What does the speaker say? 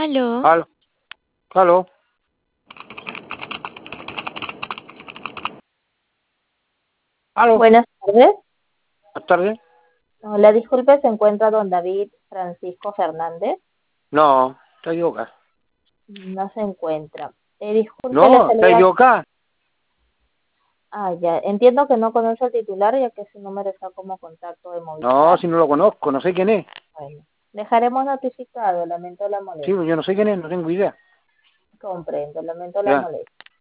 Aló. Aló, aló, aló, Buenas tardes. buenas tardes. Hola, disculpe, ¿se encuentra don David Francisco Fernández? No, está equivocada. No se encuentra. Disculpe, le No, está saluda. equivocada. Ah, ya. Entiendo que no conoce al titular ya que su número está como contacto de No, Movistar. si no lo conozco, no sé quién es. Bueno, dejaremos notificado. Lamento la Sí, molestia. pues yo no sé quién es, no tengo idea. Comprendo, lamento la Ya, molestia.